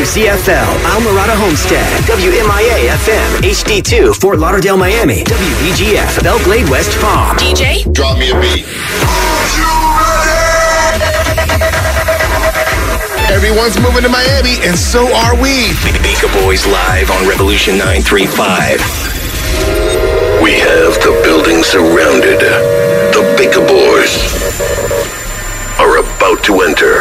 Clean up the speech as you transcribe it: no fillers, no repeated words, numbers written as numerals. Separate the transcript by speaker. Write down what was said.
Speaker 1: WCFL, Almirada Homestead, WMIA FM, HD2, Fort Lauderdale, Miami, WBGF, Belle Glade, West Palm.
Speaker 2: DJ,
Speaker 3: drop me a beat. Everyone's moving to Miami, and so are we.
Speaker 4: Beaker Boys live on Revolution 935. We have the building surrounded. The Baker Boys are about to enter.